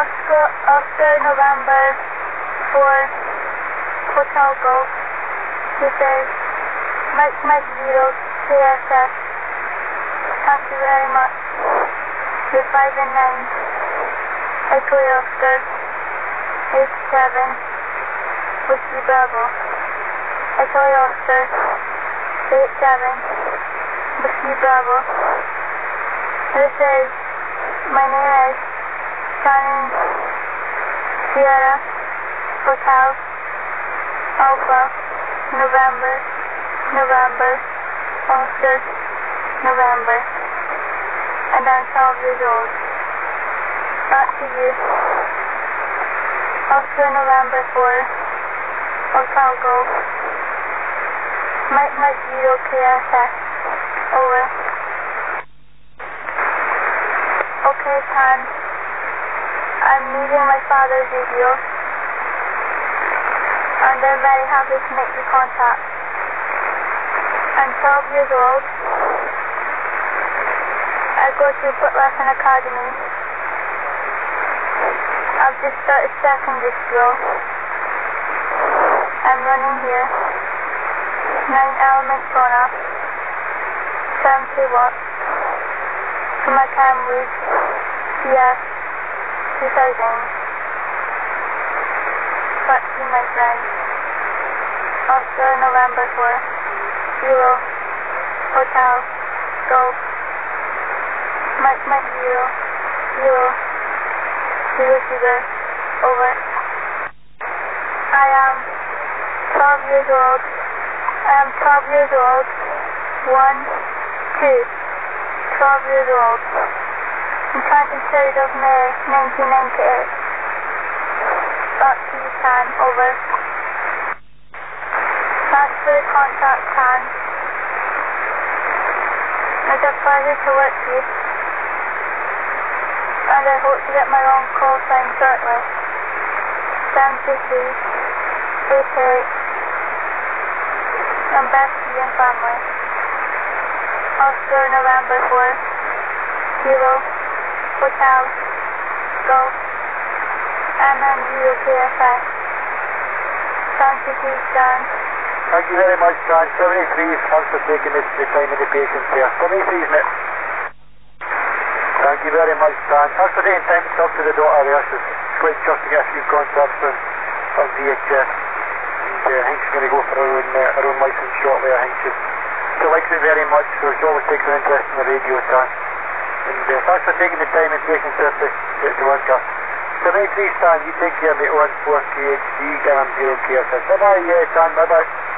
Oscar November 4, Hotel Golf. This is Mike 0, KSS. Thank you very much. You're 5 and 9. Echo Oscar 87, Whiskey Bravo. Echo Oscar 87, Whiskey Bravo. This is, my name is Shannon Sierra Hotel Alpha November Oscar November, and I'm 12 years old. Back to you. Oscar November 4, Hotel Golf. Mike 0 KSS. Over. Okay, Tan. I'm leaving my father's radio, and I'm very happy to make the contact. I'm 12 years old. I go to Foot Lesson Academy. I've just started secondary school. I'm running here. 9 elements gone up. 70 watts. For my Camwood CS 2000. Back to my friend. Oscar November 4. 0. Hotel. Golf. Mike 0. 0. Sugar. Over. I am 12 years old. I am 12 years old. 1, 2. 12 years old. On 23rd of May, 1998. Back to you, Tan. Over. Thanks for the contact, Tan. It's a pleasure to work with you. And I hope to get my own call sign shortly. 750, 88. And best to you and family. Oscar November 4, Kilo, Hotel, Golf, MN0 KSS. Thank you, please, John. Thank you very much, John. 73, thanks for taking the time and the patience here. 73, isn't it? Thank you very much, John. Thanks for taking time to talk to the daughter there. She's quite chuffed to get a few contacts from VHS. And I think she's going to go for her own license shortly. I think she likes it very much, so she always takes an interest in the radio, John. And thanks for taking the time and patience to work her. 73, Stan, you take care of the 14KHD, 0KSS. Bye-bye, Stan, bye-bye.